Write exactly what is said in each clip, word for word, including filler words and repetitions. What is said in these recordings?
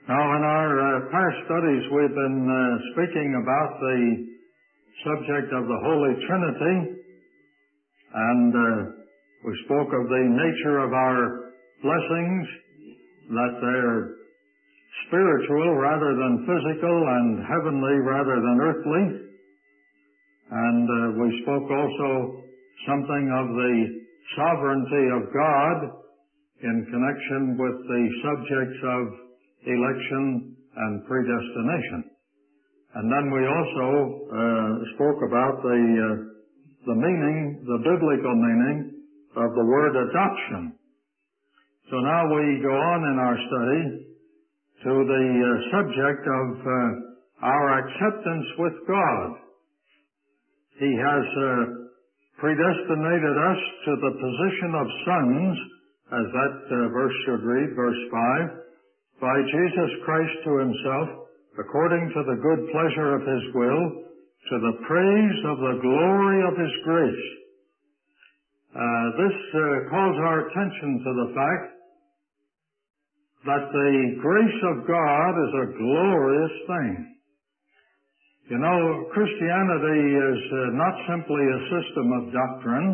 Now, in our uh, past studies, we've been uh, speaking about the subject of the Holy Trinity, and uh, we spoke of the nature of our blessings, that they're spiritual rather than physical and heavenly rather than earthly. And uh, we spoke also something of the sovereignty of God in connection with the subjects of election and predestination. And then we also uh, spoke about the uh, the meaning, the biblical meaning of the word adoption. So now we go on in our study to the uh, subject of uh, our acceptance with God. He has uh, predestinated us to the position of sons, as that uh, verse should read, verse five, by Jesus Christ to himself, according to the good pleasure of his will, to the praise of the glory of his grace. Uh, this uh, calls our attention to the fact that the grace of God is a glorious thing. You know, Christianity is uh, not simply a system of doctrine,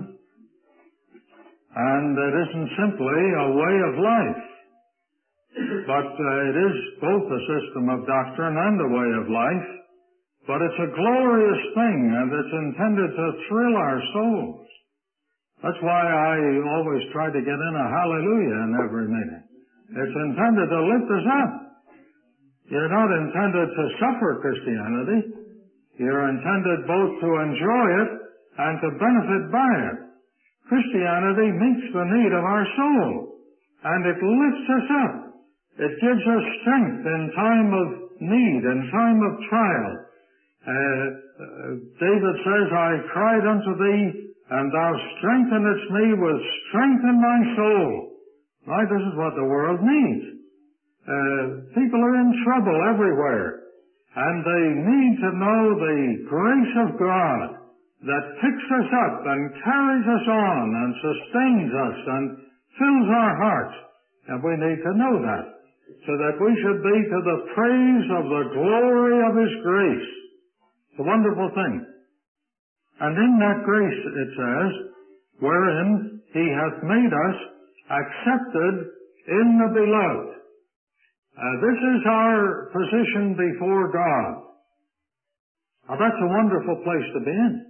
and it isn't simply a way of life. But uh, it is both a system of doctrine and a way of life. But it's a glorious thing, and it's intended to thrill our souls. That's why I always try to get in a hallelujah in every meeting. It's intended to lift us up. You're not intended to suffer Christianity. You're intended both to enjoy it and to benefit by it. Christianity meets the need of our soul, and it lifts us up. It gives us strength in time of need, in time of trial. Uh, uh, David says, I cried unto thee, and thou strengthenedst me with strength in my soul. Right? This is what the world needs. Uh, people are in trouble everywhere, and they need to know the grace of God that picks us up and carries us on and sustains us and fills our hearts. And we need to know that, so that we should be to the praise of the glory of his grace. It's a wonderful thing. And in that grace, it says, wherein he hath made us accepted in the beloved. Uh, this is our position before God. Now, that's a wonderful place to be in.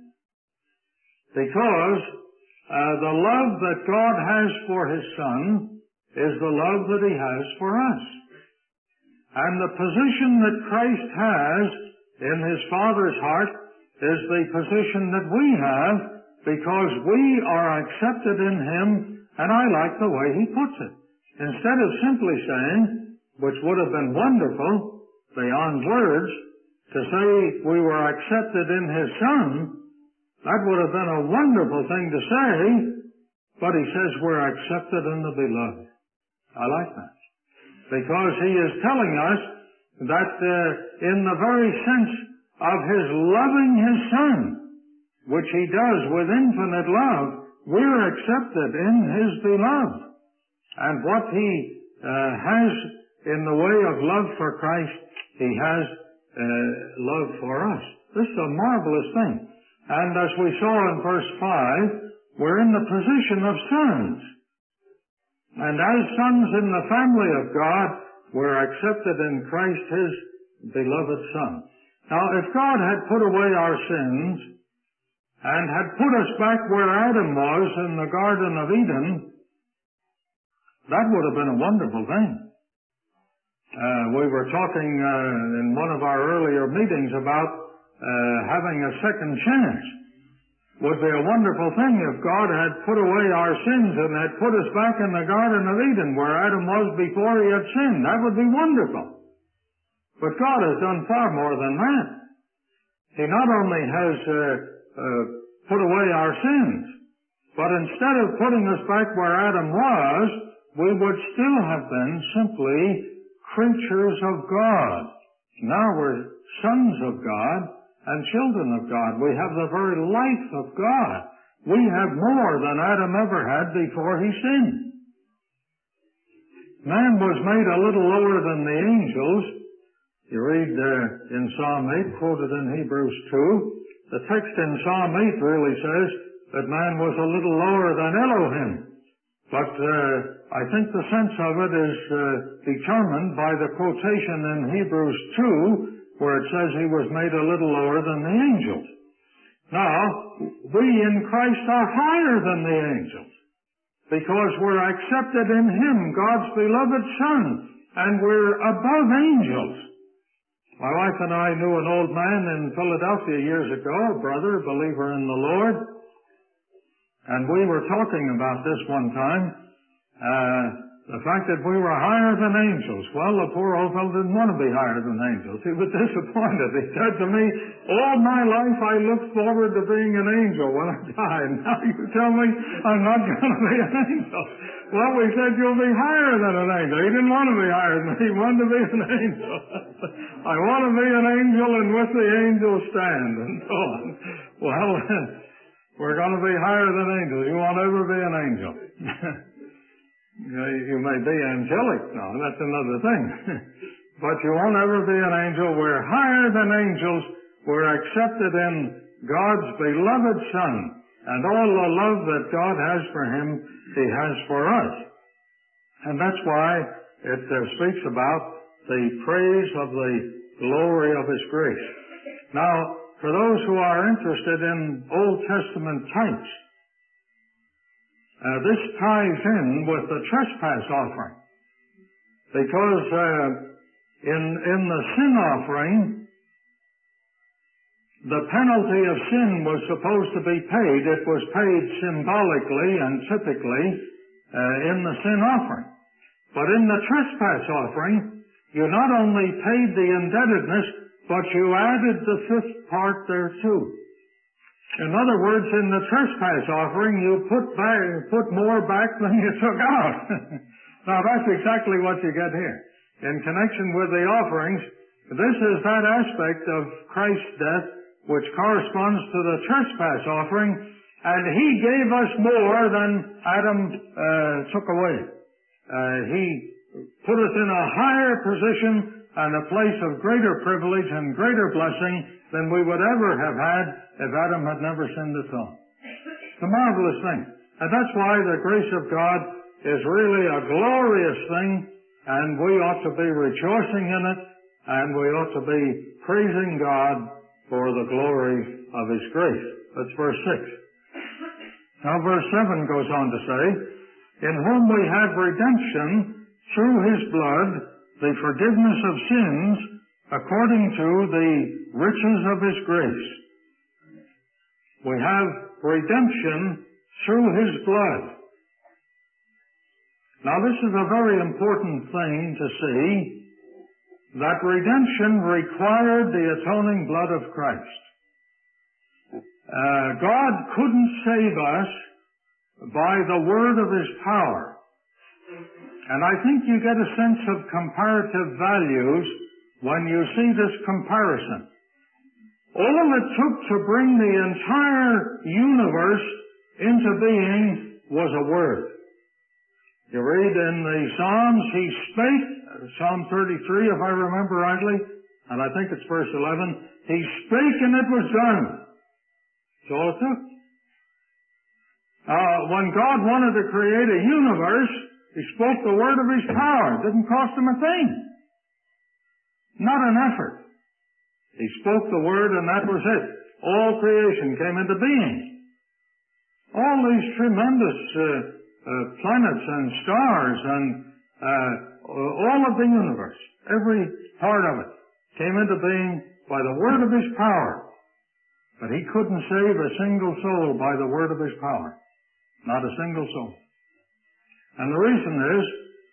Because uh, the love that God has for his Son is the love that he has for us. And the position that Christ has in his Father's heart is the position that we have because we are accepted in him, and I like the way he puts it. Instead of simply saying, which would have been wonderful, beyond words, to say we were accepted in his Son, that would have been a wonderful thing to say, but he says we're accepted in the beloved. I like that. Because he is telling us that uh, in the very sense of his loving his Son, which he does with infinite love, we're accepted in his beloved. And what he uh, has in the way of love for Christ, he has uh, love for us. This is a marvelous thing. And as we saw in verse five, we're in the position of sons. And as sons in the family of God, we're accepted in Christ, his beloved Son. Now, if God had put away our sins and had put us back where Adam was in the Garden of Eden, that would have been a wonderful thing. Uh, we were talking uh, in one of our earlier meetings about uh, having a second chance. Would be a wonderful thing if God had put away our sins and had put us back in the Garden of Eden where Adam was before he had sinned. That would be wonderful. But God has done far more than that. He not only has uh, uh, put away our sins, but instead of putting us back where Adam was, we would still have been simply creatures of God. Now we're sons of God and children of God. We have the very life of God. We have more than Adam ever had before he sinned. Man was made a little lower than the angels. You read uh, in Psalm eight, quoted in Hebrews two, the text in Psalm eight really says that man was a little lower than Elohim. But uh, I think the sense of it is uh, determined by the quotation in Hebrews two, where it says he was made a little lower than the angels. Now, we in Christ are higher than the angels, because we're accepted in Him, God's beloved Son, and we're above angels. My wife and I knew an old man in Philadelphia years ago, a brother, a believer in the Lord, and we were talking about this one time, uh, the fact that we were higher than angels. Well, the poor old fellow didn't want to be higher than angels. He was disappointed. He said to me, all my life I looked forward to being an angel when I died. Now you tell me I'm not going to be an angel. Well, we said you'll be higher than an angel. He didn't want to be higher than me. He wanted to be an angel. I want to be an angel and with the angels stand and so on. Well, we're going to be higher than angels. You won't ever be an angel. You may be angelic now, that's another thing. But you won't ever be an angel. We're higher than angels. We're accepted in God's beloved Son. And all the love that God has for Him, He has for us. And that's why it uh, speaks about the praise of the glory of His grace. Now, for those who are interested in Old Testament types, Uh, this ties in with the trespass offering, because uh, in in the sin offering, the penalty of sin was supposed to be paid. It was paid symbolically and typically uh, in the sin offering. But in the trespass offering, you not only paid the indebtedness, but you added the fifth part thereto. In other words, in the trespass offering, you put back, put more back than you took out. Now, that's exactly what you get here. In connection with the offerings, this is that aspect of Christ's death which corresponds to the trespass offering, and He gave us more than Adam uh, took away. Uh, he put us in a higher position and a place of greater privilege and greater blessing than we would ever have had if Adam had never sinned at all. It's a marvelous thing. And that's why the grace of God is really a glorious thing, and we ought to be rejoicing in it, and we ought to be praising God for the glory of His grace. That's verse six. Now verse seven goes on to say, in whom we have redemption through His blood, the forgiveness of sins, according to the riches of His grace. We have redemption through His blood. Now this is a very important thing to see, that redemption required the atoning blood of Christ. Uh, God couldn't save us by the word of His power. And I think you get a sense of comparative values when you see this comparison. All it took to bring the entire universe into being was a word. You read in the Psalms, He spake, Psalm thirty-three, if I remember rightly, and I think it's verse eleven, He spake and it was done. That's all it took. Uh, when God wanted to create a universe, He spoke the word of His power. It didn't cost Him a thing. Not an effort. He spoke the word and that was it. All creation came into being. All these tremendous uh, uh, planets and stars and uh, all of the universe, every part of it, came into being by the word of His power. But He couldn't save a single soul by the word of His power. Not a single soul. And the reason is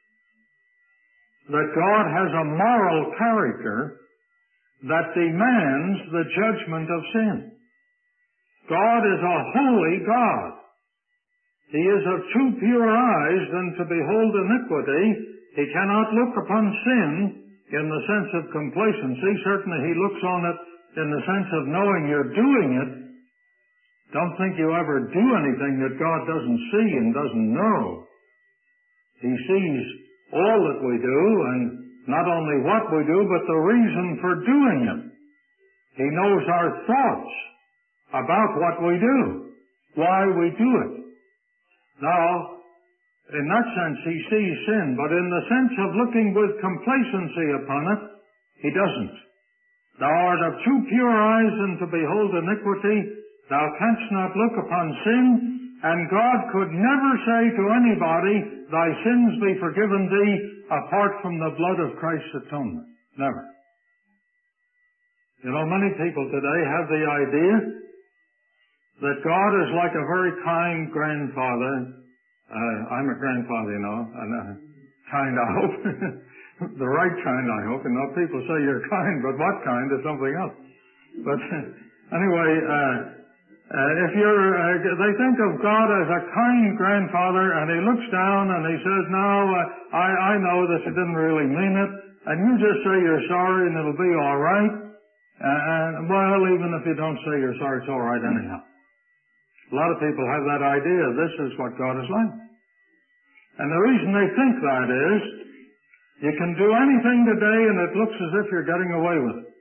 that God has a moral character that demands the judgment of sin. God is a holy God. He is of too pure eyes than to behold iniquity. He cannot look upon sin in the sense of complacency. Certainly He looks on it in the sense of knowing you're doing it. Don't think you ever do anything that God doesn't see and doesn't know. He sees all that we do, and not only what we do, but the reason for doing it. He knows our thoughts about what we do, why we do it. Now, in that sense, he sees sin, but in the sense of looking with complacency upon it, he doesn't. Thou art of too pure eyes, and to behold iniquity, thou canst not look upon sin, and God could never say to anybody, thy sins be forgiven thee, apart from the blood of Christ's atonement. Never. You know, many people today have the idea that God is like a very kind grandfather. Uh, I'm a grandfather, you know, and uh, kind, I hope. The right kind, I hope. You know, people say you're kind, but what kind is something else. But anyway, uh, uh, if you're, uh, they think of God as a kind grandfather, and he looks down and he says, no, uh, I, I know that you didn't really mean it, and you just say you're sorry and it'll be all right. Uh, and, well, even if you don't say you're sorry, it's all right anyhow. A lot of people have that idea. This is what God is like. And the reason they think that is, you can do anything today and it looks as if you're getting away with it.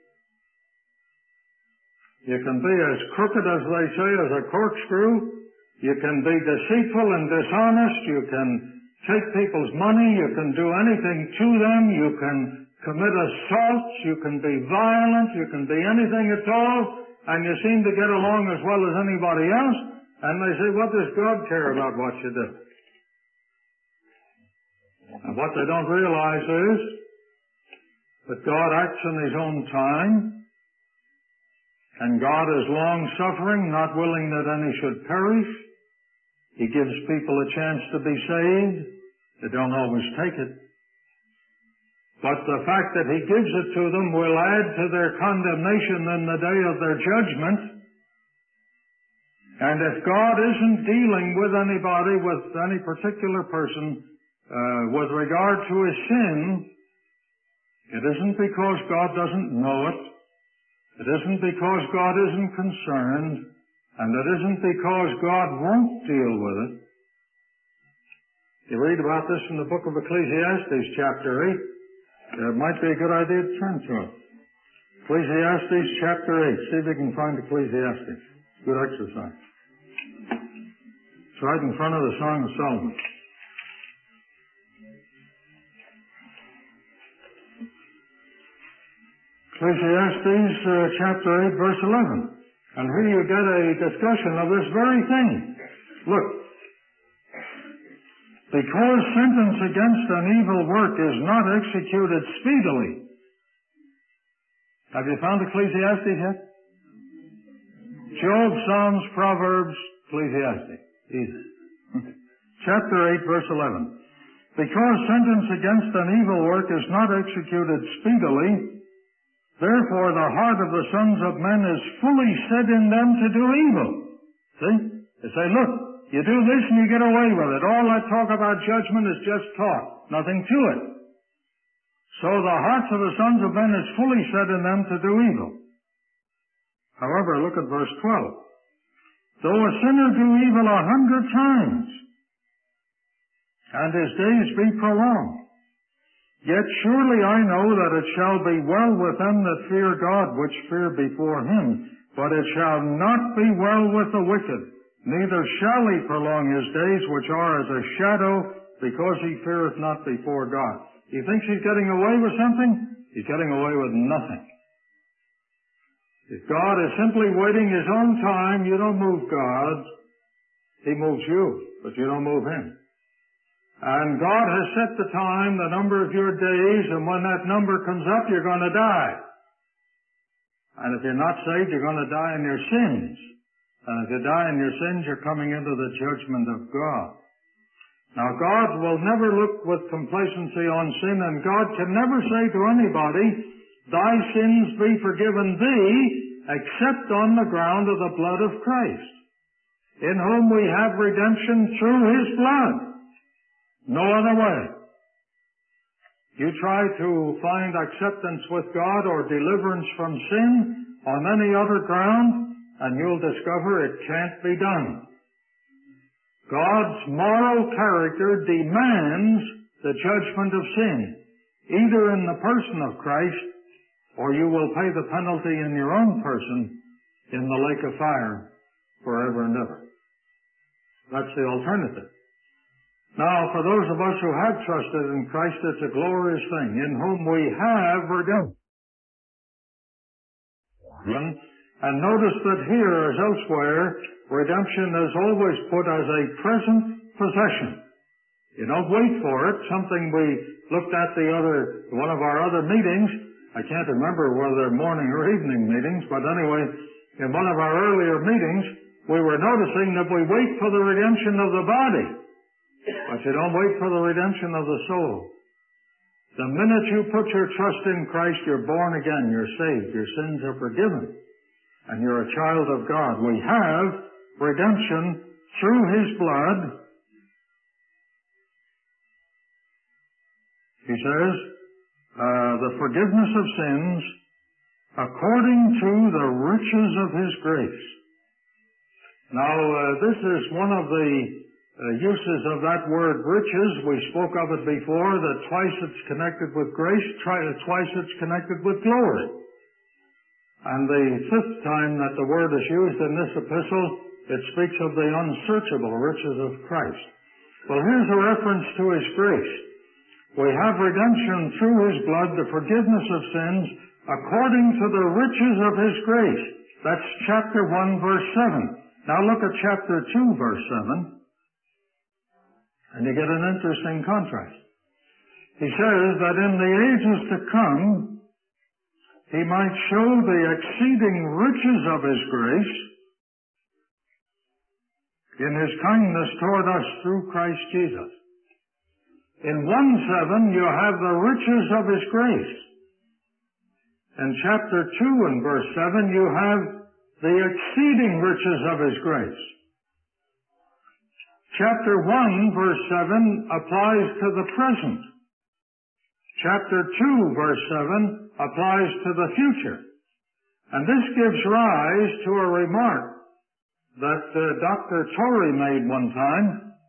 You can be as crooked, as they say, as a corkscrew. You can be deceitful and dishonest. You can take people's money. You can do anything to them. You can commit assaults. You can be violent. You can be anything at all. And you seem to get along as well as anybody else. And they say, what does God care about what you do? And what they don't realize is that God acts in his own time, and God is long-suffering, not willing that any should perish. He gives people a chance to be saved. They don't always take it. But the fact that he gives it to them will add to their condemnation in the day of their judgment. And if God isn't dealing with anybody, with any particular person, uh, with regard to his sin, it isn't because God doesn't know it. It isn't because God isn't concerned. And it isn't because God won't deal with it. You read about this in the book of Ecclesiastes, chapter eight. It might be a good idea to turn to it. Ecclesiastes, chapter eight. See if you can find Ecclesiastes. Good exercise. It's right in front of the Song of Solomon. Ecclesiastes uh, chapter eight, verse eleven. And here you get a discussion of this very thing. Look. Because sentence against an evil work is not executed speedily. Have you found Ecclesiastes yet? Job, Psalms, Proverbs, Ecclesiastes. Easy. Chapter eight, verse eleven. Because sentence against an evil work is not executed speedily, therefore the heart of the sons of men is fully set in them to do evil. See? They say, look, you do this and you get away with it. All that talk about judgment is just talk. Nothing to it. So the hearts of the sons of men is fully set in them to do evil. However, look at verse twelve. Though a sinner do evil a hundred times, and his days be prolonged, yet surely I know that it shall be well with them that fear God, which fear before him. But it shall not be well with the wicked, neither shall he prolong his days, which are as a shadow, because he feareth not before God. He thinks he's getting away with something? He's getting away with nothing. If God is simply waiting his own time, you don't move God. He moves you, but you don't move him. And God has set the time, the number of your days, and when that number comes up, you're going to die. And if you're not saved, you're going to die in your sins. And if you die in your sins, you're coming into the judgment of God. Now, God will never look with complacency on sin, and God can never say to anybody, thy sins be forgiven thee, except on the ground of the blood of Christ, in whom we have redemption through his blood. No other way. You try to find acceptance with God or deliverance from sin on any other ground, and you'll discover it can't be done. God's moral character demands the judgment of sin, either in the person of Christ, or you will pay the penalty in your own person in the lake of fire forever and ever. That's the alternative. Now, for those of us who have trusted in Christ, it's a glorious thing, in whom we have redemption. And notice that here, as elsewhere, redemption is always put as a present possession. You don't wait for it. Something we looked at the other, one of our other meetings. I can't remember whether they're morning or evening meetings, but anyway, in one of our earlier meetings, we were noticing that we wait for the redemption of the body, but you don't wait for the redemption of the soul. The minute you put your trust in Christ, you're born again, you're saved, your sins are forgiven, and you're a child of God. We have redemption through His blood. He says, uh, the forgiveness of sins according to the riches of His grace. Now, uh, this is one of the uh, uses of that word riches. We spoke of it before, that twice it's connected with grace, tri- twice it's connected with glory. And the fifth time that the word is used in this epistle, it speaks of the unsearchable riches of Christ. Well, here's a reference to His grace. We have redemption through His blood, the forgiveness of sins, according to the riches of His grace. That's chapter one, verse seven. Now look at chapter two, verse seven, and you get an interesting contrast. He says that in the ages to come, He might show the exceeding riches of His grace in His kindness toward us through Christ Jesus. In one seven, you have the riches of His grace. In chapter two and verse seven, you have the exceeding riches of His grace. Chapter one, verse seven, applies to the present. Chapter two, verse seven, applies to the future. And this gives rise to a remark that uh, Doctor Torrey made one time,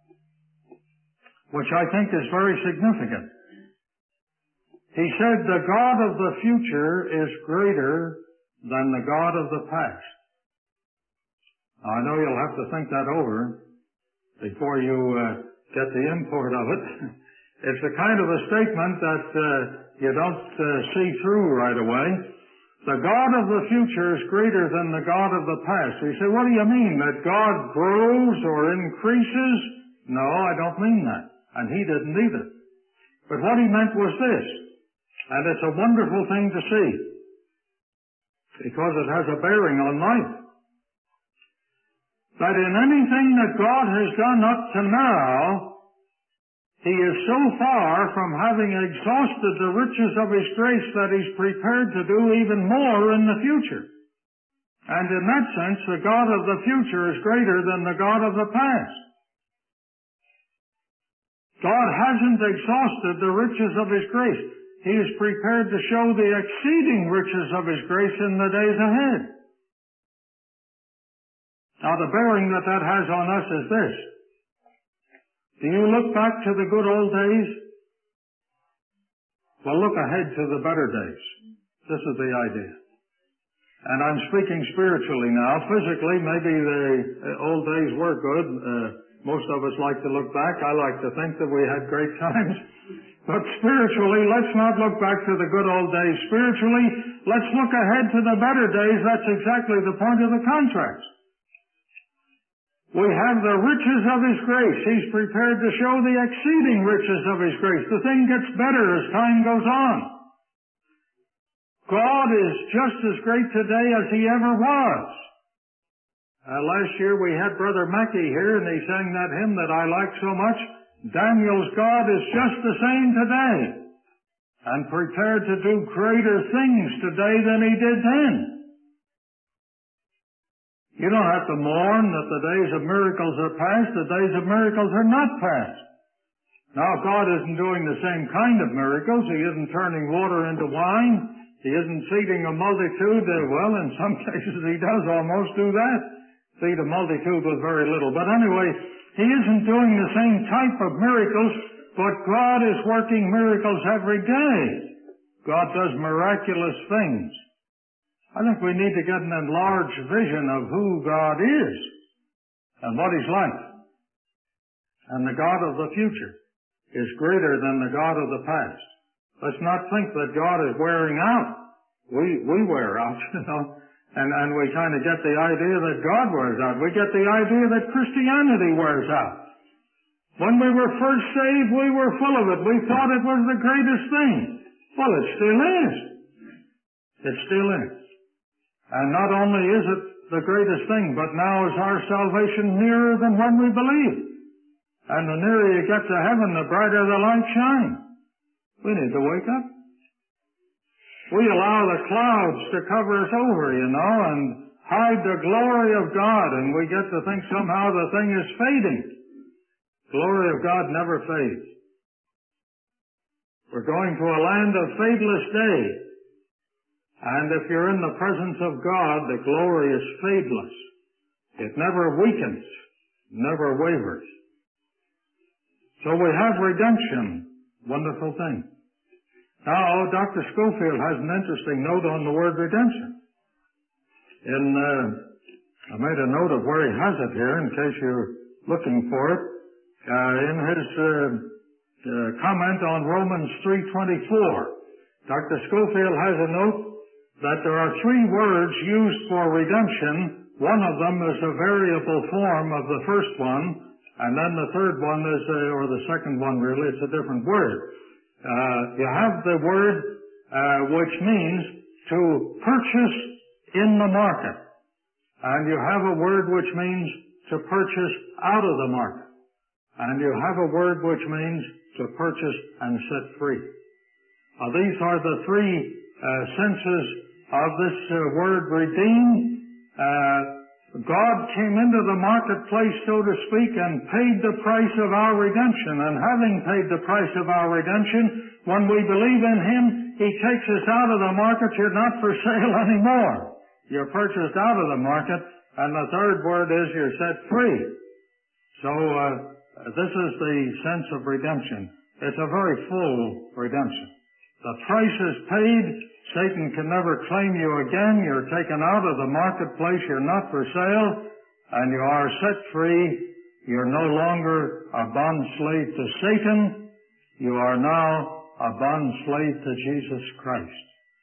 which I think is very significant. He said, the God of the future is greater than the God of the past. Now, I know you'll have to think that over before you uh, get the import of it. It's a kind of a statement that uh, you don't uh, see through right away. The God of the future is greater than the God of the past. You say, what do you mean? That God grows or increases? No, I don't mean that. And he didn't either. But what he meant was this, and it's a wonderful thing to see, because it has a bearing on life. That in anything that God has done up to now, He is so far from having exhausted the riches of His grace that He's prepared to do even more in the future. And in that sense, the God of the future is greater than the God of the past. God hasn't exhausted the riches of His grace. He is prepared to show the exceeding riches of His grace in the days ahead. Now, the bearing that that has on us is this. Do you look back to the good old days? Well, look ahead to the better days. This is the idea. And I'm speaking spiritually now. Physically, maybe the old days were good. Uh, most of us like to look back. I like to think that we had great times. But spiritually, let's not look back to the good old days. Spiritually, let's look ahead to the better days. That's exactly the point of the contrast. We have the riches of His grace. He's prepared to show the exceeding riches of His grace. The thing gets better as time goes on. God is just as great today as He ever was. Uh, last year we had Brother Mackey here, and he sang that hymn that I like so much. Daniel's God is just the same today, and prepared to do greater things today than He did then. You don't have to mourn that the days of miracles are past. The days of miracles are not past. Now, God isn't doing the same kind of miracles. He isn't turning water into wine. He isn't feeding a multitude. Well, in some cases He does almost do that. Feed a multitude with very little. But anyway, He isn't doing the same type of miracles, But God is working miracles every day. God does miraculous things. I think we need to get an enlarged vision of who God is and what He's like. And the God of the future is greater than the God of the past. Let's not think that God is wearing out. We, we wear out, you know, and, and we kind of get the idea that God wears out. We get the idea that Christianity wears out. When we were first saved, we were full of it. We thought it was the greatest thing. Well, it still is. It still is. And not only is it the greatest thing, but now is our salvation nearer than when we believed. And the nearer you get to heaven, the brighter the light shines. We need to wake up. We allow the clouds to cover us over, you know, and hide the glory of God, and we get to think somehow the thing is fading. Glory of God never fades. We're going to a land of fadeless day. And if you're in the presence of God, the glory is fadeless. It never weakens, never wavers. So we have redemption. Wonderful thing. Now, Doctor Scofield has an interesting note on the word redemption. In, uh, I made a note of where he has it here in case you're looking for it. Uh, in his uh, uh, comment on Romans three twenty-four, Doctor Scofield has a note that there are three words used for redemption. One of them is a variable form of the first one, and then the third one is, a, or the second one really, it's a different word. Uh, you have the word uh, which means to purchase in the market, and you have a word which means to purchase out of the market, and you have a word which means to purchase and set free. Now, these are the three uh, senses of this uh, word redeem. Uh, God came into the marketplace, so to speak, and paid the price of our redemption. And having paid the price of our redemption, when we believe in Him, He takes us out of the market. You're not for sale anymore. You're purchased out of the market. And the third word is you're set free. So uh, this is the sense of redemption. It's a very full redemption. The price is paid. Satan can never claim you again. You're taken out of the marketplace. You're not for sale. And you are set free. You're no longer a bond slave to Satan. You are now a bond slave to Jesus Christ.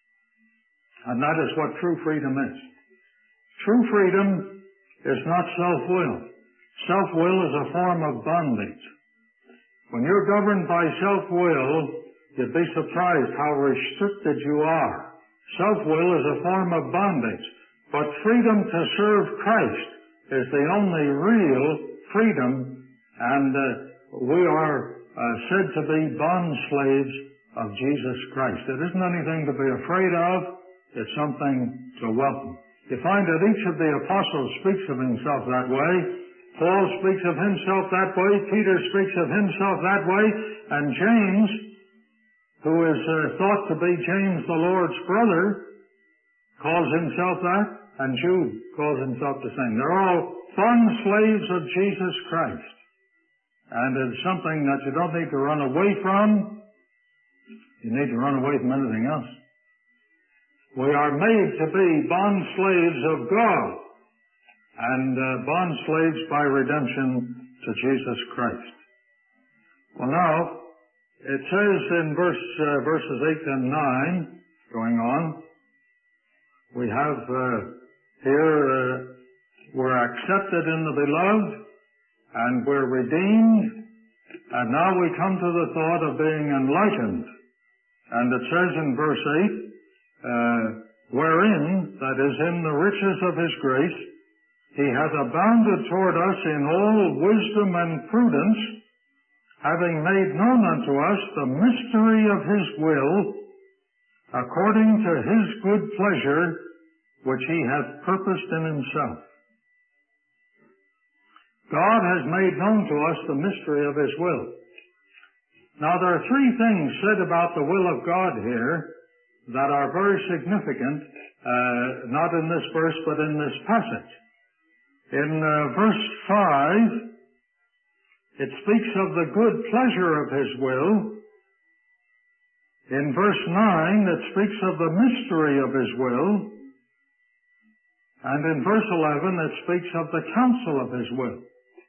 And that is what true freedom is. True freedom is not self-will. Self-will is a form of bondage. When you're governed by self-will, you'd be surprised how restricted you are. Self-will is a form of bondage, but freedom to serve Christ is the only real freedom, and uh, we are uh, said to be bond slaves of Jesus Christ. It isn't anything to be afraid of. It's something to welcome. You find that each of the apostles speaks of himself that way. Paul speaks of himself that way. Peter speaks of himself that way. And James, who is uh, thought to be James the Lord's brother, calls himself that, and Jude calls himself the same. They're all bond slaves of Jesus Christ. And it's something that you don't need to run away from. You need to run away from anything else. We are made to be bond slaves of God, and uh, bond slaves by redemption to Jesus Christ. Well, now, it says in verse, uh, verses eight and nine, going on, we have uh, here, uh, we're accepted in the beloved, and we're redeemed, and now we come to the thought of being enlightened. And it says in verse eight, uh, wherein, that is, in the riches of His grace, He hath abounded toward us in all wisdom and prudence, having made known unto us the mystery of His will, according to His good pleasure, which He hath purposed in Himself. God has made known to us the mystery of His will. Now, there are three things said about the will of God here that are very significant, uh, not in this verse, but in this passage. In uh, verse five, It speaks of the good pleasure of His will. In verse nine, it speaks of the mystery of His will. And in verse eleven, it speaks of the counsel of His will.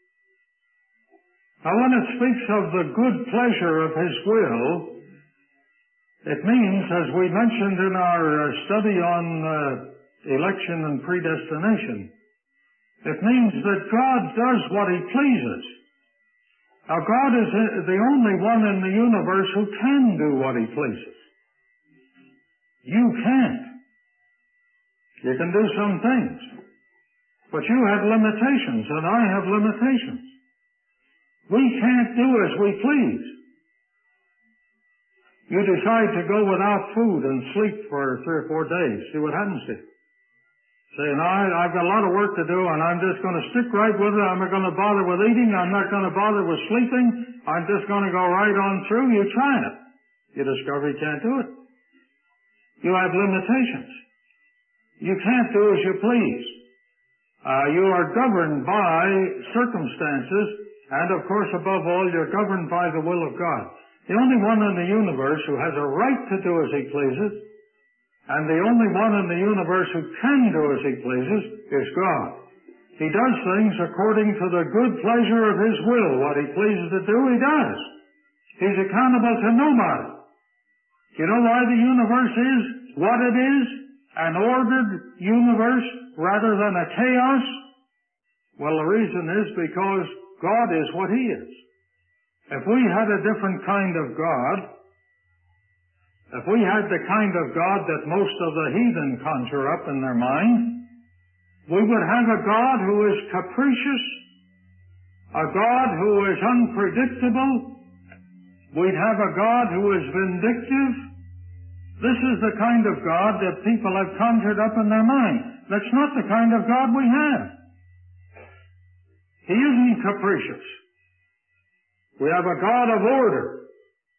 Now, when it speaks of the good pleasure of His will, it means, as we mentioned in our study on uh, election and predestination, it means that God does what He pleases. Now, God is the only one in the universe who can do what He pleases. You can't. You can do some things, but you have limitations, and I have limitations. We can't do as we please. You decide to go without food and sleep for three or four days. See what happens to you. Say, no, I, I've got a lot of work to do, and I'm just going to stick right with it. I'm not going to bother with eating. I'm not going to bother with sleeping. I'm just going to go right on through. You try it. You discover you can't do it. You have limitations. You can't do as you please. Uh, you are governed by circumstances. And, of course, above all, you're governed by the will of God. The only one in the universe who has a right to do as He pleases, and the only one in the universe who can do as He pleases, is God. He does things according to the good pleasure of His will. What He pleases to do, He does. He's accountable to nobody. You know why the universe is what it is? An ordered universe rather than a chaos? Well, the reason is because God is what He is. If we had a different kind of God, if we had the kind of God that most of the heathen conjure up in their mind, we would have a God who is capricious, a God who is unpredictable. We'd have a God who is vindictive. This is the kind of God that people have conjured up in their mind. That's not the kind of God we have. He isn't capricious. We have a God of order.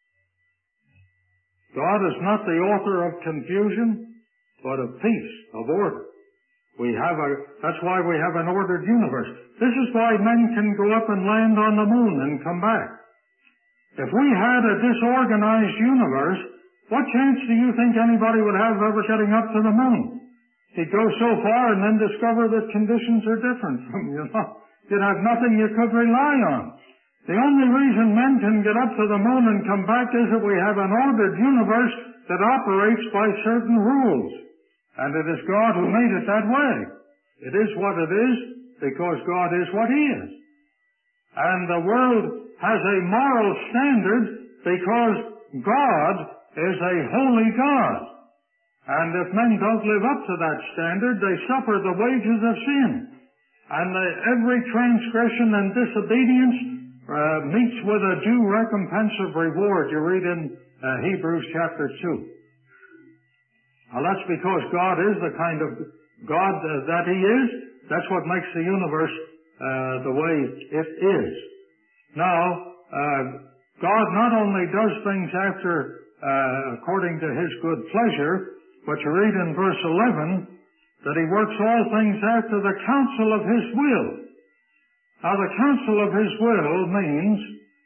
God is not the author of confusion, but of peace, of order. We have a, that's why we have an ordered universe. This is why men can go up and land on the moon and come back. If we had a disorganized universe, what chance do you think anybody would have of ever getting up to the moon? He'd go so far and then discover that conditions are different from, you know. You'd have nothing you could rely on. The only reason men can get up to the moon and come back is that we have an ordered universe that operates by certain rules. And it is God who made it that way. It is what it is because God is what He is. And the world has a moral standard because God is a holy God. And if men don't live up to that standard, they suffer the wages of sin. And the, every transgression and disobedience uh, meets with a due recompense of reward. You read in uh, Hebrews chapter two. Now that's because God is the kind of God uh, that He is. That's what makes the universe uh, the way it is. Now, uh, God not only does things after, uh, according to His good pleasure, but you read in verse eleven, that He works all things after the counsel of His will. Now, the counsel of His will means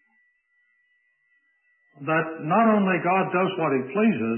that not only God does what He pleases,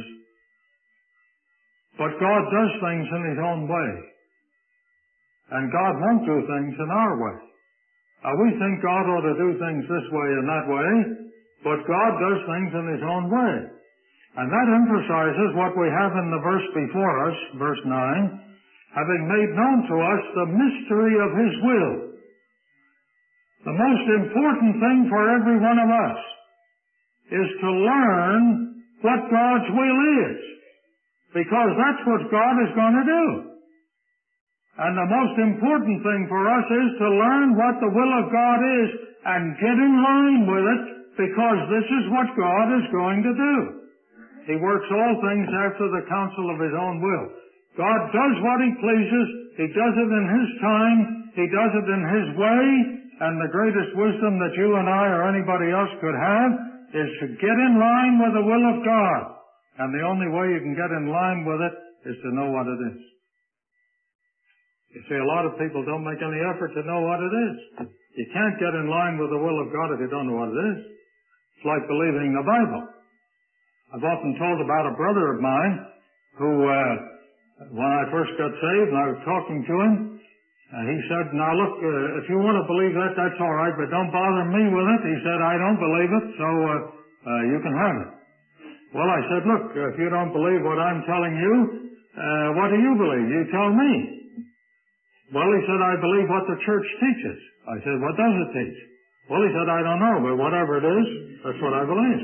but God does things in His own way. And God won't do things in our way. Now, we think God ought to do things this way and that way, but God does things in His own way. And that emphasizes what we have in the verse before us, verse nine, having made known to us the mystery of His will. The most important thing for every one of us is to learn what God's will is, because that's what God is going to do. And the most important thing for us is to learn what the will of God is and get in line with it, because this is what God is going to do. He works all things after the counsel of His own will. God does what He pleases. He does it in His time. He does it in His way. And the greatest wisdom that you and I or anybody else could have is to get in line with the will of God. And the only way you can get in line with it is to know what it is. You see, a lot of people don't make any effort to know what it is. You can't get in line with the will of God if you don't know what it is. It's like believing the Bible. I've often told about a brother of mine who, uh, when I first got saved and I was talking to him, uh, he said, now look, uh, if you want to believe that, that's all right, but don't bother me with it. He said, I don't believe it, so uh, uh, you can have it. Well, I said, look, if you don't believe what I'm telling you, uh, what do you believe? You tell me. Well, he said, I believe what the church teaches. I said, what does it teach? Well, he said, I don't know, but whatever it is, that's what I believe.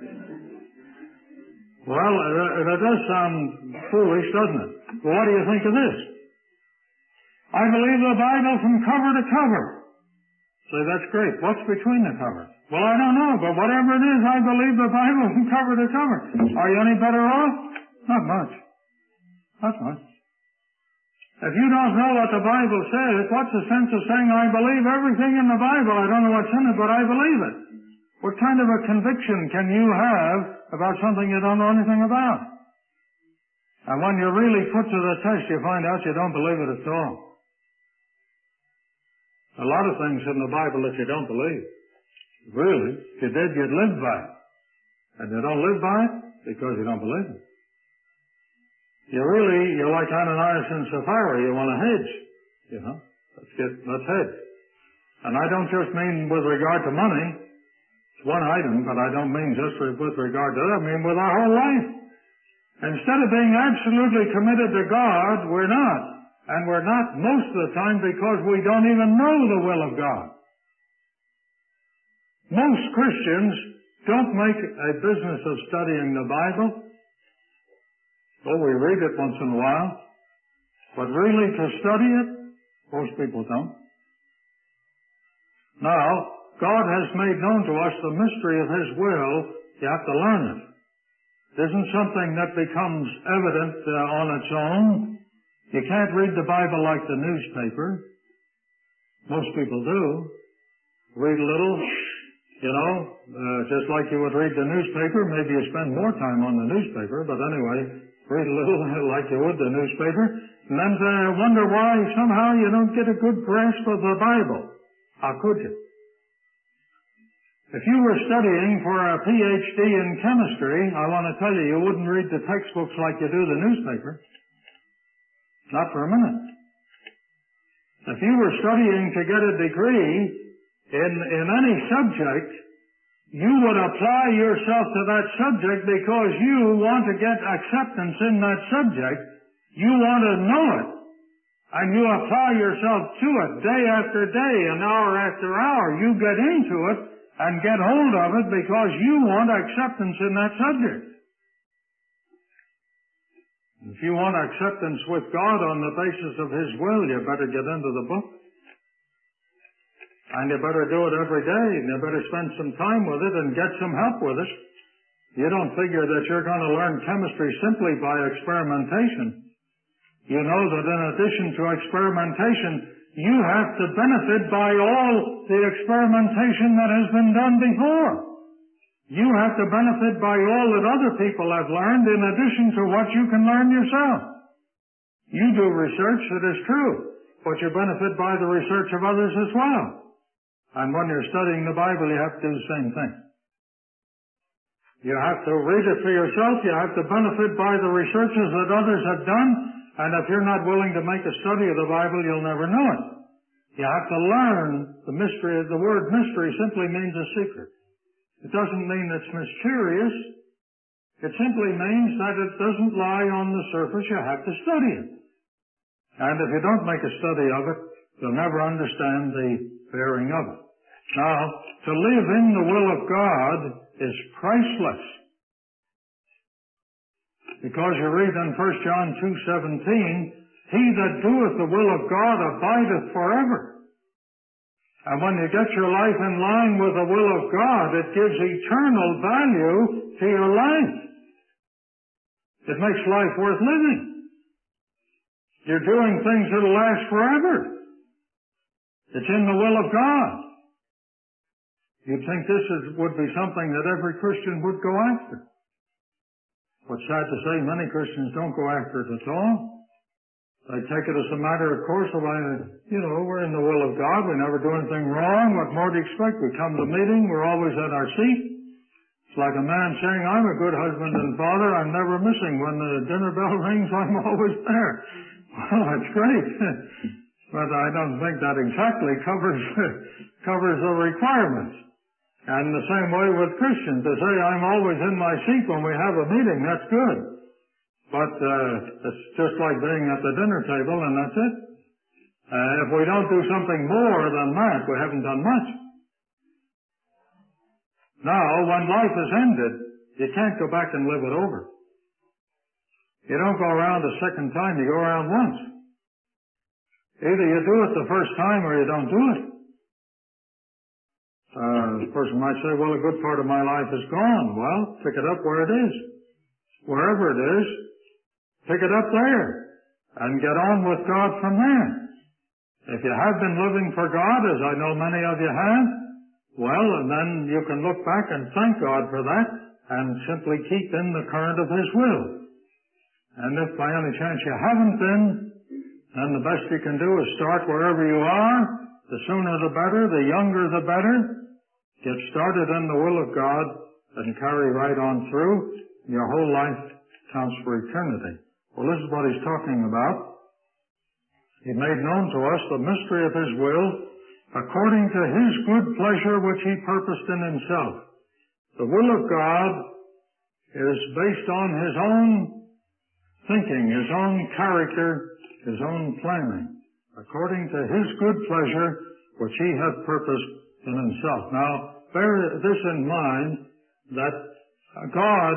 Well, it, it does sound foolish, doesn't it? Well, what do you think of this? I believe the Bible from cover to cover. So that's great. What's between the covers? Well, I don't know, but whatever it is, I believe the Bible from cover to cover. Are you any better off? Not much. Not much. If you don't know what the Bible says, what's the sense of saying, I believe everything in the Bible? I don't know what's in it, but I believe it. What kind of a conviction can you have about something you don't know anything about? And when you're really put to the test, you find out you don't believe it at all. A lot of things in the Bible that you don't believe. Really, if you did, you'd live by it. And you don't live by it because you don't believe it. You really, you're like Ananias and Sapphira, you want to hedge. You know, let's get, let's hedge. And I don't just mean with regard to money. It's one item, but I don't mean just with regard to that. I mean with our whole life. Instead of being absolutely committed to God, we're not. And we're not most of the time because we don't even know the will of God. Most Christians don't make a business of studying the Bible. Oh, we read it once in a while. But really to study it, most people don't. Now, God has made known to us the mystery of His will. You have to learn it. It isn't something that becomes evident uh, on its own. You can't read the Bible like the newspaper. Most people do. Read a little, you know, uh, just like you would read the newspaper. Maybe you spend more time on the newspaper, but anyway, read a little like you would the newspaper, and then uh, wonder why somehow you don't get a good grasp of the Bible. How could you? If you were studying for a P H D in chemistry, I want to tell you, you wouldn't read the textbooks like you do the newspaper. Not for a minute. If you were studying to get a degree in, in any subject, you would apply yourself to that subject because you want to get acceptance in that subject. You want to know it. And you apply yourself to it day after day and hour after hour. You get into it and get hold of it because you want acceptance in that subject. If you want acceptance with God on the basis of His will, you better get into the book. And you better do it every day, and you better spend some time with it and get some help with it. You don't figure that you're going to learn chemistry simply by experimentation. You know that in addition to experimentation, you have to benefit by all the experimentation that has been done before. You have to benefit by all that other people have learned in addition to what you can learn yourself. You do research, it is true, but you benefit by the research of others as well. And when you're studying the Bible, you have to do the same thing. You have to read it for yourself. You have to benefit by the researches that others have done. And if you're not willing to make a study of the Bible, you'll never know it. You have to learn the mystery. The word mystery simply means a secret. It doesn't mean it's mysterious. It simply means that it doesn't lie on the surface. You have to study it. And if you don't make a study of it, you'll never understand the bearing of it. Now, to live in the will of God is priceless. Because you read in First John two seventeen, he that doeth the will of God abideth forever. And when you get your life in line with the will of God, it gives eternal value to your life. It makes life worth living. You're doing things that'll last forever. It's in the will of God. You'd think this is, would be something that every Christian would go after. But sad to say, many Christians don't go after it at all. They take it as a matter of course of, you know, we're in the will of God. We never do anything wrong. What more do you expect? We come to meeting. We're always at our seat. It's like a man saying, I'm a good husband and father. I'm never missing. When the dinner bell rings, I'm always there. Well, that's great. But I don't think that exactly covers, covers the requirements. And the same way with Christians. To say, I'm always in my seat when we have a meeting, that's good. But uh, it's just like being at the dinner table, and that's it. Uh, if we don't do something more than that, we haven't done much. Now, when life is ended, you can't go back and live it over. You don't go around a second time, you go around once. Either you do it the first time or you don't do it. Uh, the person might say, well, a good part of my life is gone. Well, pick it up where it is. Wherever it is, pick it up there and get on with God from there. If you have been living for God, as I know many of you have, well, and then you can look back and thank God for that and simply keep in the current of His will. And if by any chance you haven't been, then the best you can do is start wherever you are. The sooner the better, the younger the better. Get started in the will of God and carry right on through. Your whole life counts for eternity. Well, this is what he's talking about. He made known to us the mystery of His will according to His good pleasure which He purposed in Himself. The will of God is based on His own thinking, His own character, His own planning, according to His good pleasure which He hath purposed in Himself. Now, bear this in mind, that God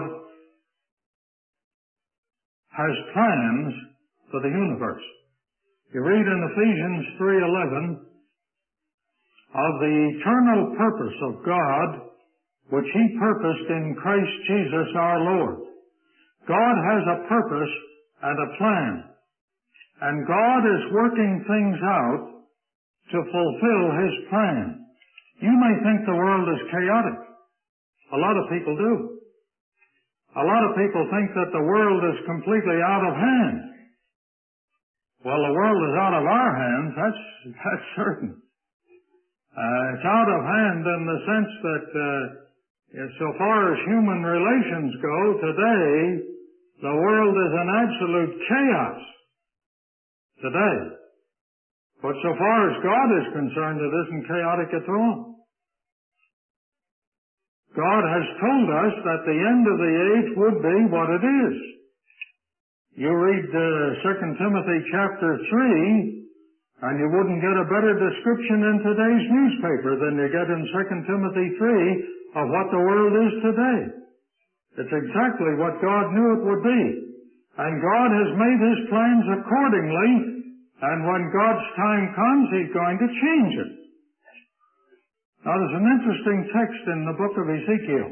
has plans for the universe. You read in Ephesians three eleven of the eternal purpose of God which He purposed in Christ Jesus our Lord. God has a purpose and a plan, and God is working things out to fulfill His plan. You may think the world is chaotic. A lot of people do. A lot of people think that the world is completely out of hand. Well, the world is out of our hands, that's, that's certain. Uh, it's out of hand in the sense that uh, so far as human relations go today, the world is in absolute chaos today. But so far as God is concerned, it isn't chaotic at all. God has told us that the end of the age would be what it is. You read uh, Second Timothy chapter three, and you wouldn't get a better description in today's newspaper than you get in Second Timothy three of what the world is today. It's exactly what God knew it would be. And God has made His plans accordingly, and when God's time comes, He's going to change it. Now, there's an interesting text in the book of Ezekiel.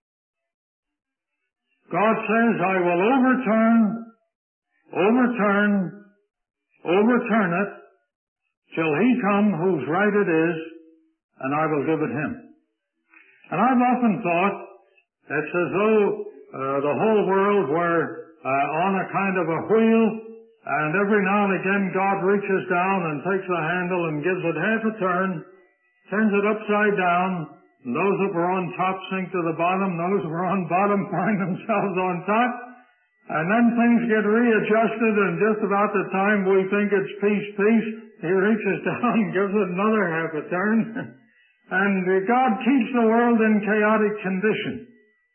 God says, I will overturn, overturn, overturn it, till He come whose right it is, and I will give it Him. And I've often thought it's as though uh, the whole world were uh, on a kind of a wheel, and every now and again God reaches down and takes the handle and gives it half a turn, turns it upside down, and those that were on top sink to the bottom, those that were on bottom find themselves on top, and then things get readjusted, and just about the time we think it's peace, peace, He reaches down and gives it another half a turn, and God keeps the world in chaotic condition.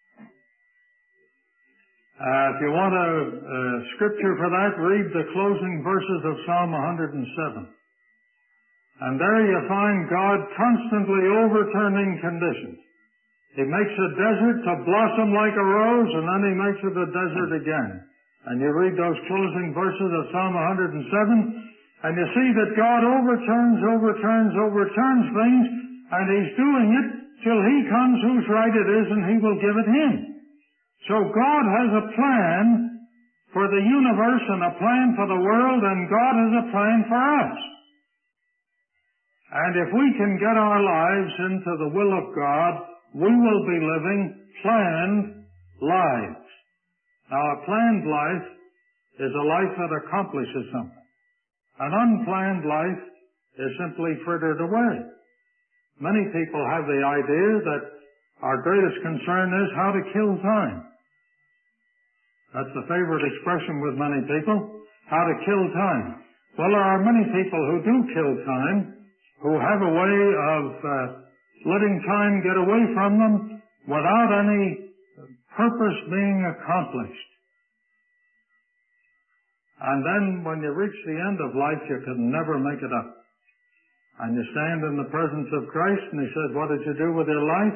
Uh, if you want a, a scripture for that, read the closing verses of Psalm one hundred seven. And there you find God constantly overturning conditions. He makes a desert to blossom like a rose, and then He makes it a desert again. And you read those closing verses of Psalm one hundred seven, and you see that God overturns, overturns, overturns things, and He's doing it till He comes whose right it is, and He will give it Him. So God has a plan for the universe and a plan for the world, and God has a plan for us. And if we can get our lives into the will of God, we will be living planned lives. Now, a planned life is a life that accomplishes something. An unplanned life is simply frittered away. Many people have the idea that our greatest concern is how to kill time. That's the favorite expression with many people, how to kill time. Well, there are many people who do kill time, who have a way of uh, letting time get away from them without any purpose being accomplished. And then when you reach the end of life, you can never make it up. And you stand in the presence of Christ and He says, what did you do with your life?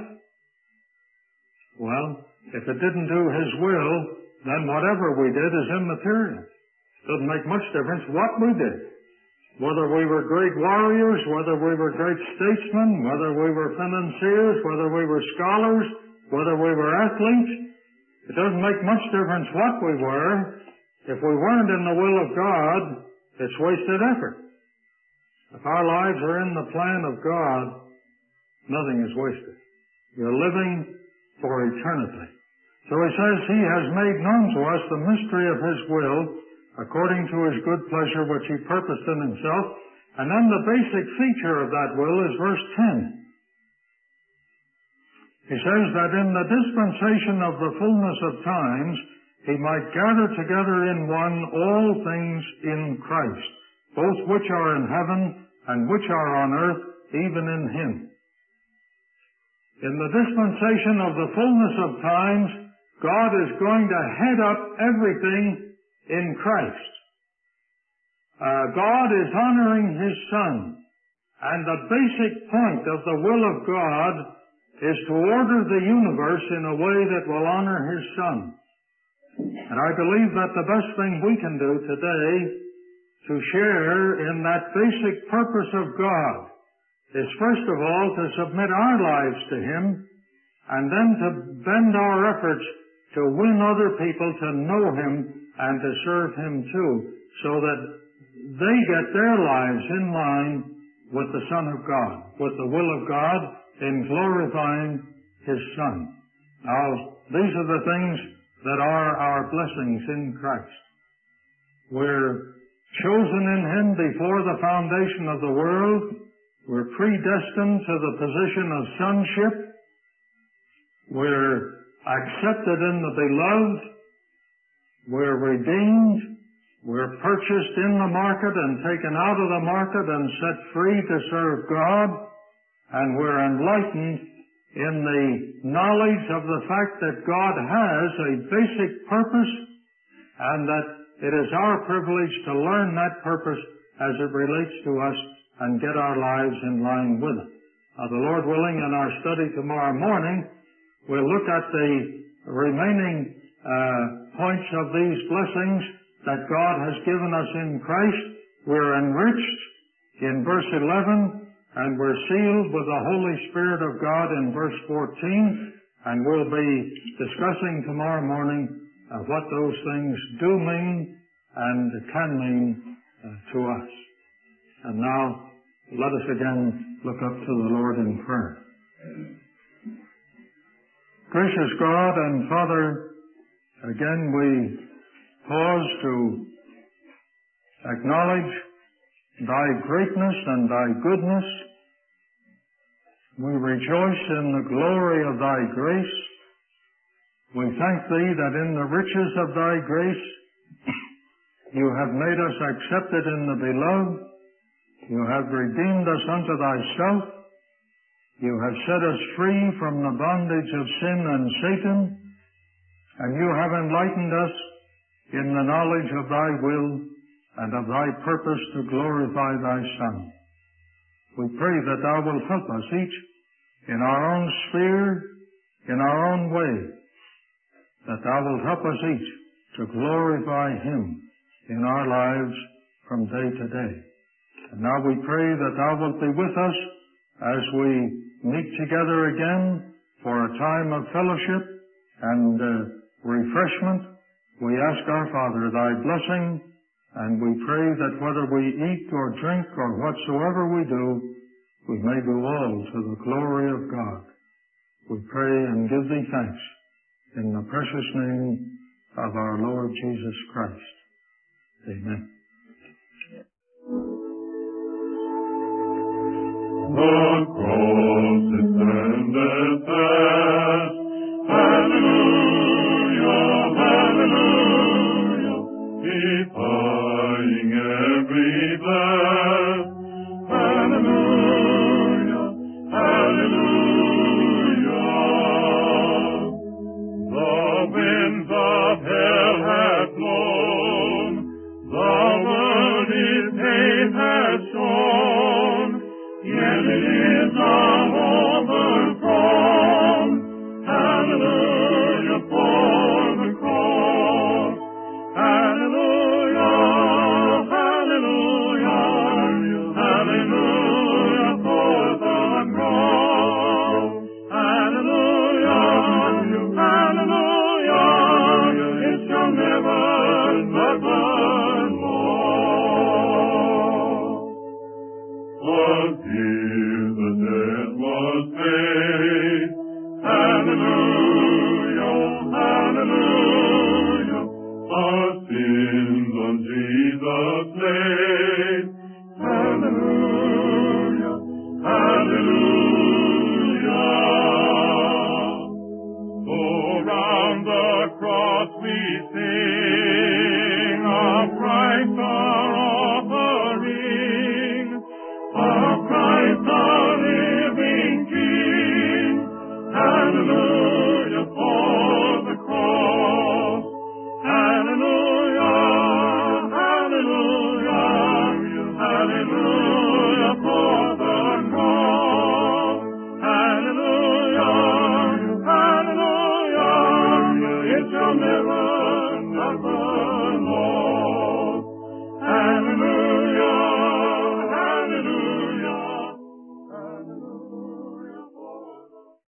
Well, if it didn't do His will, then whatever we did is immaterial. Doesn't make much difference what we did. Whether we were great warriors, whether we were great statesmen, whether we were financiers, whether we were scholars, whether we were athletes, it doesn't make much difference what we were. If we weren't in the will of God, it's wasted effort. If our lives are in the plan of God, nothing is wasted. You're living for eternity. So He says He has made known to us the mystery of His will, according to His good pleasure which He purposed in Himself. And then the basic feature of that will is verse ten. He says that in the dispensation of the fullness of times, He might gather together in one all things in Christ, both which are in heaven and which are on earth, even in Him. In the dispensation of the fullness of times, God is going to head up everything in Christ. Uh, God is honoring His Son, and the basic point of the will of God is to order the universe in a way that will honor His Son. And I believe that the best thing we can do today to share in that basic purpose of God is first of all to submit our lives to Him, and then to bend our efforts to win other people to know Him and to serve Him too, so that they get their lives in line with the Son of God, with the will of God in glorifying His Son. Now, these are the things that are our blessings in Christ. We're chosen in Him before the foundation of the world. We're predestined to the position of sonship. We're accepted in the Beloved. We're redeemed. We're purchased in the market and taken out of the market and set free to serve God. And we're enlightened in the knowledge of the fact that God has a basic purpose, and that it is our privilege to learn that purpose as it relates to us and get our lives in line with it. Now, the Lord willing, in our study tomorrow morning, we'll look at the remaining uh, points of these blessings that God has given us in Christ. We're enriched in verse eleven, and we're sealed with the Holy Spirit of God in verse fourteen, and we'll be discussing tomorrow morning uh, what those things do mean and can mean uh, to us. And now, let us again look up to the Lord in prayer. Gracious God and Father, again we pause to acknowledge Thy greatness and Thy goodness. We rejoice in the glory of Thy grace. We thank Thee that in the riches of Thy grace You have made us accepted in the Beloved. You have redeemed us unto Thyself. You have set us free from the bondage of sin and Satan, and You have enlightened us in the knowledge of Thy will and of Thy purpose to glorify Thy Son. We pray that Thou wilt help us each in our own sphere, in our own way, that Thou wilt help us each to glorify Him in our lives from day to day. And now we pray that Thou wilt be with us as we meet together again for a time of fellowship and uh, refreshment. We ask our Father Thy blessing, and we pray that whether we eat or drink or whatsoever we do, we may do all to the glory of God. We pray and give Thee thanks in the precious name of our Lord Jesus Christ. Amen. the cross it sendeth